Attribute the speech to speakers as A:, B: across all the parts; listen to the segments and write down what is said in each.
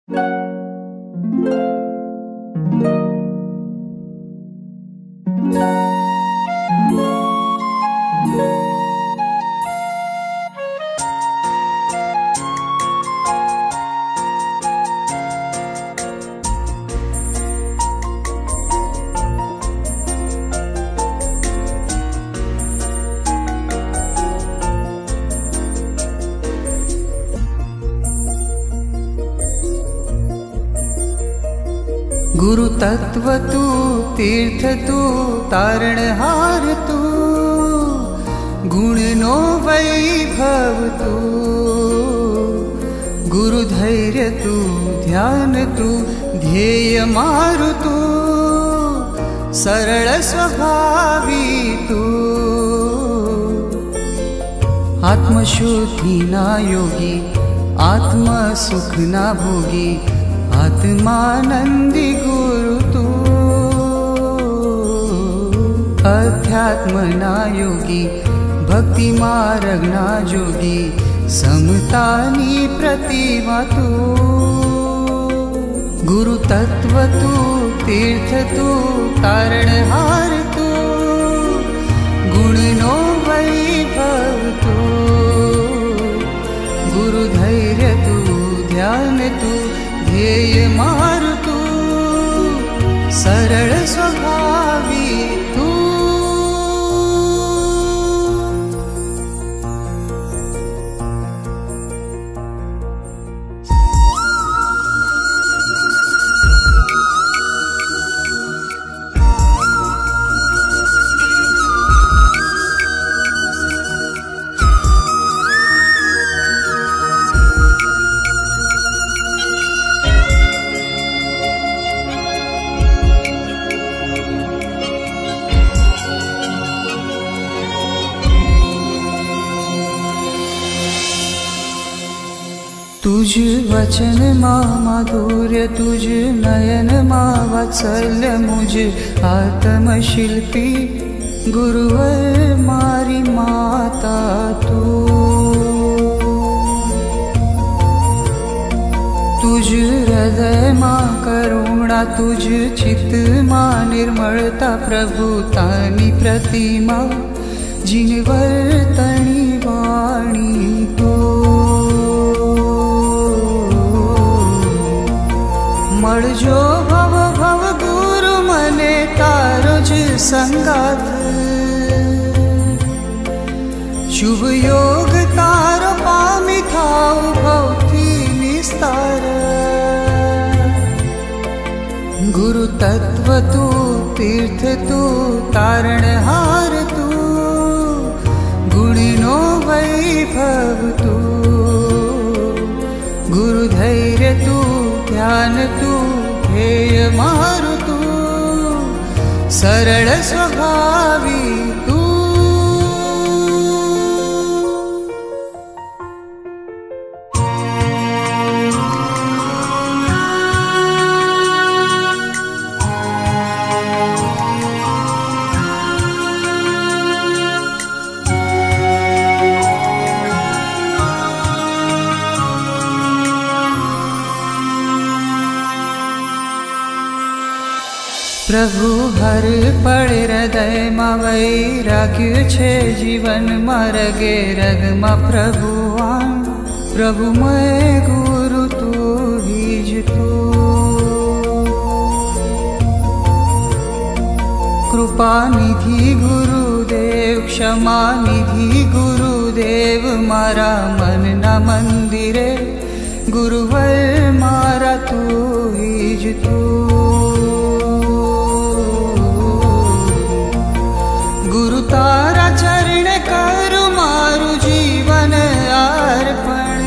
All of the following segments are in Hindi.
A: गुरु तत्व तू, तीर्थ तू, तारणहार तू, गुण नो वैभव तू, गुरु धैर्य तू, ध्यान तू, ध्येय मारु तू, सरल स्वभावी तू, आत्मशुद्धि ना योगी, आत्म सुख ना भोगी, आत्मानंदी गुरु तू, अध्यात्मना योगी, भक्ति मार्गना जोगी, समतानी प्रतिमा तू, गुरु तत्व तू, तीर्थ तू, तारणहार तू, गुण नो वैभव तू, गुरु धैर्य तू, ध्यान तू, ध्येय मारु तू, सरल स्वभावी तू। तुझ वचन मा माधुर्य, तुझ नयन मा वात्सल्य, मुझ आत्मशिल्पी गुरुवर मारी माता तू, तुझ हृदय मा करुणा, तुझ चित्त मा निर्मलता, प्रभुतानी प्रतिमा जिनवर तणी वाणी तो, मळजो भव भव गुरु मने तारो ज संगात, शुभ योग तारो पामी थाऊ भवती निस्तार, गुरु तत्व तू, तीर्थ तू, तारणहार तू, गुण नो वैभव तू, गुरु धैर्य तू, ध्यान तू, ध्येय मारु तू, सरल स्वभावी तू। प्रभु हर पड़ हृदय मा वैराग्य छे, जीवन मा रगे रग मा प्रभुवान, प्रभु मैं गुरु तू ही ज तू, कृपा निधि गुरुदेव, क्षमा निधि गुरुदेव, मारा मन ना मंदिरे गुरुवर मारा तू ही ज तू, गुरु तारा चरण करु मारु जीवन अर्पण,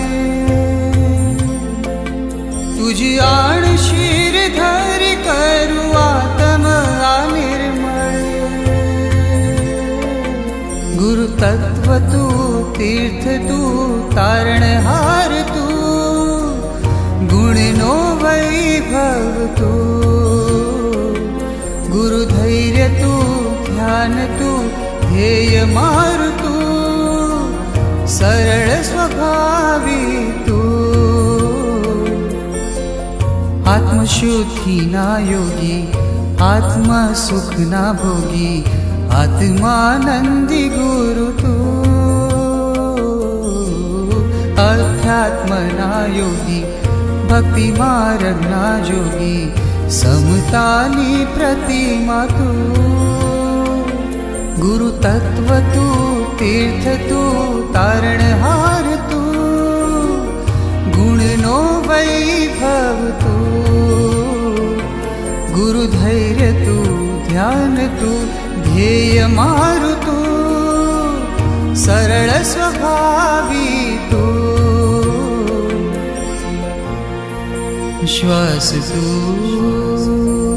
A: तुझ आण शीर धरि करु आत्म निर्मल, गुरु तत्व तू, तीर्थ तू, तारणहार तू, गुण नो वैभव तू, गुरु धैर्य तू, ध्यान तू, ध्येय मारु तू, सरल स्वभावी तू, आत्मशुद्धि ना योगी, आत्मा सुख ना भोगी, आत्मानंदी गुरु तू। अध्यात्म ना योगी, भक्ति मार्ग ना जोगी, समतानी प्रतिमा तू। गुरु तत्व तू, तीर्थ तू, तारणहार तू, गुण नो वैभव तू। गुरु धैर्य तू, ध्यान तू, ध्येय मारु तू, सरल स्वभावी तू। श्वास तू